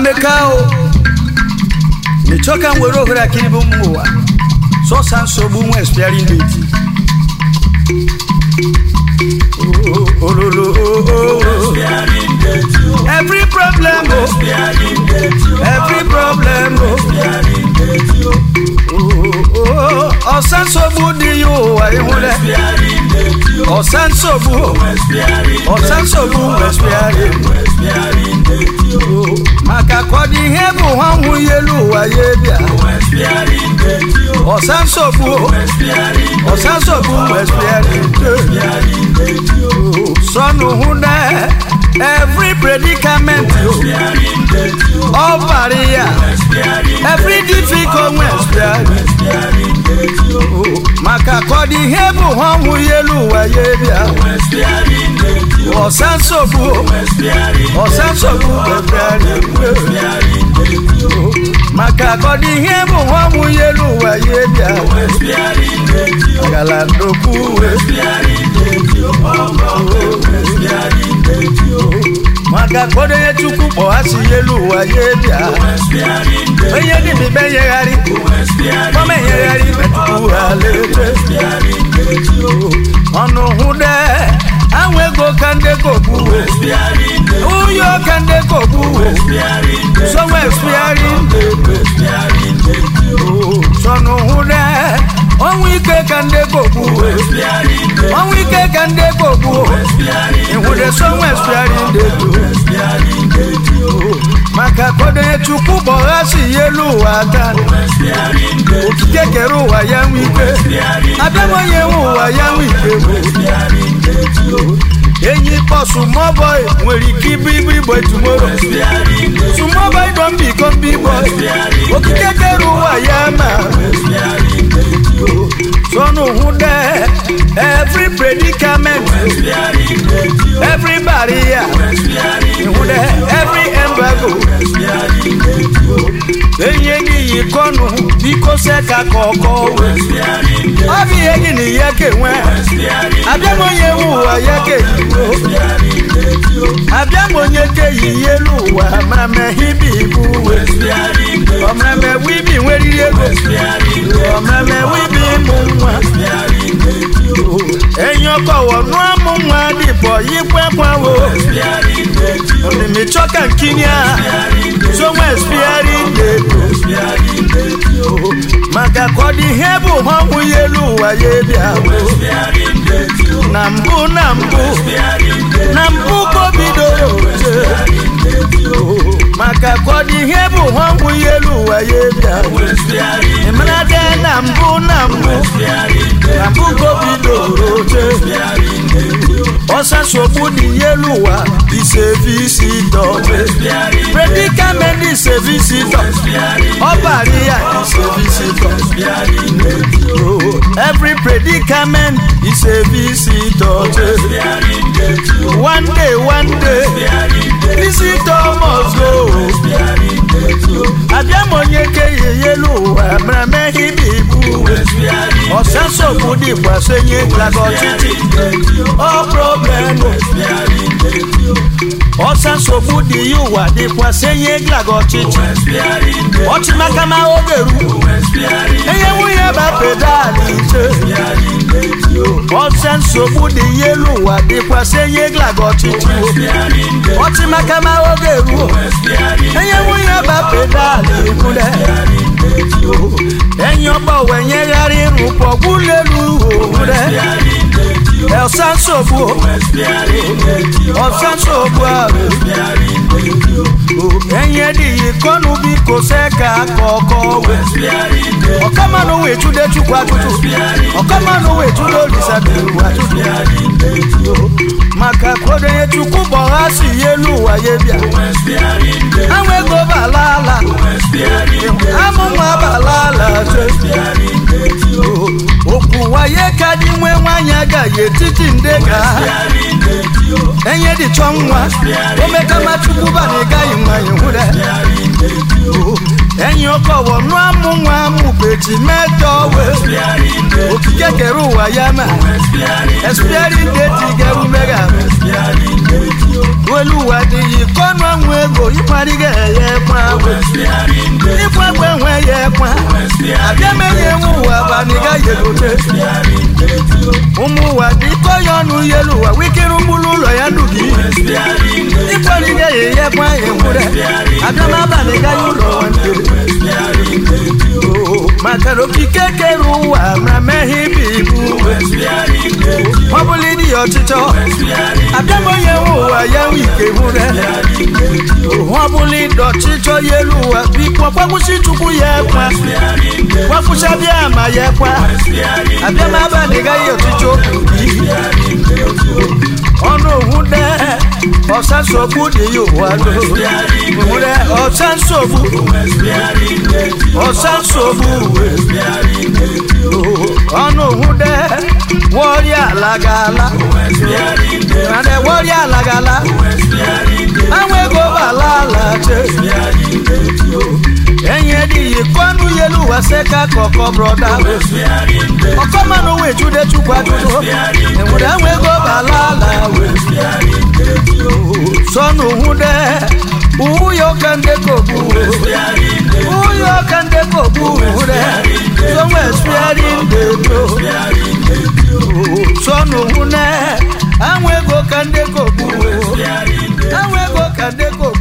amekao nichoka ngwero hura kiribu mwa so sanso bu mu expiring date every problem o sanso bu di yo wa ihule o sanso bu expiring maka kodi hebu hamu yelu wa yebia o sanso bu expiring sonu hunda every predicament all barrier every difficult maka kodi hebu hamu yelu wa yebia o sanso bu maka kodi hebu hamu yelu wa yebia agala doku maka kodi yetuku bo asi yelu wa yebia eye ni mi beye yari mo me yari betuku ale onu hude anwe go kande ko buwe uyo kande ko buwe so we expiring so no hude onwe ke kande ko buwe hude so we expiring maka kode chuku borasi yelu aka okikekeru wa yanwike ademo yewu wa yanwike enyi posu mo boy nwere kibibi boy tomorrow small boy don become big boy okikekeru wa yama so no hude every predicament every barrier hude every embargo enyi ikonu biko se ka koko obi egi ni yeke we abemo yewu ayeke abemo nyeke yelu wa mame hibibu omame wibi weri ego omame wibi munwa enyo ko wonu amunwa dipo yipwa wo oni mi choka kinya so we expiring maka kodi hebu hamu yelu wa yebia nambu ko bidoro maka kodi hebu hamu yelu wa yebia emrade nambu ko bidoro osa sobu di yelu wa is a visitor predicament is a visitor obaria is a visitor every predicament is a visitor one day visitor must go abiamonyeke yelu wa mrame hibibu osa sobu di bwasenye lagotiti all problem osa sobu di yuwa di bwasenye lagotiti otimaka ma ogeru eye wuye ba pedali osa sobu di yelu wa di bwasenye lagotiti otimaka ma ogeru eye wuye ba pedali kule enyo bo wenye yari rupo gulelu ure el sansobu enye di ikonu bi ko se ka koko okamanu we tude tukwa tutu okamanu we tudo lisabu wa tutu maka kode yetuku borasi yelu wa yebia anwe go balala amuma balala oku wa yeka di nwe nwanya ga yetiti ndega enye di chonwa omeka machuku ba ne ga yimwa yihude ẹ̀yin ọkọ̀ wọ̀nú amú bèjì mẹ́jọ wẹ̀ òkìkẹ́ kẹrù wáyà mà ẹ̀sùpẹ́rì ndéjì kẹrù mẹ́gà olùwàdí yìí kọ́nù àwọn ego ìparí ẹ̀yẹ pa wẹ̀ nípa gbẹ̀wọ̀n ẹ̀yẹ pa àbíẹ́mẹ́yẹ ń wà bàníkà yẹlòdè umuwàdí kọ́yọ̀nù yẹlùwà wíkírù múlù lọ́yà dùbí ìparí ẹ̀yẹ pa ẹ̀wúrẹ́ àbíẹ́mẹ́ bàníkà yóò lọ́wọ́ makaro kikekeru wa mramehi bibu wabuli di otito adamo yewu wa yewu ikewure wabuli dotito yelu wa bipo pakusi tuku yekwa wakusha biama yekwa abema baniga yotito ono hunde osansobu de yo wado hunde osansobu ọ̀nà òhun dẹ́ wọ́ọ̀rì àlàgàlà àdẹ wọ́ọ̀rì àlàgàlà àwọn ego bàlá àlàjẹ ẹ̀yìn ẹ̀dí yìí kọ́nù yẹlú wá sẹ́ka kọ̀ọ̀kọ̀ bọ̀dá ọkọ̀ mọ́nù wẹ̀ túdé túgbà tútù ẹ̀wùdà àwọn ego bàlá àlàwẹ̀ sọ́nù òhun dẹ́ uyo kande kobu uyo kande kobu re somo espiaring de to sonu hune anwe go kande kobu anwe go kande kobu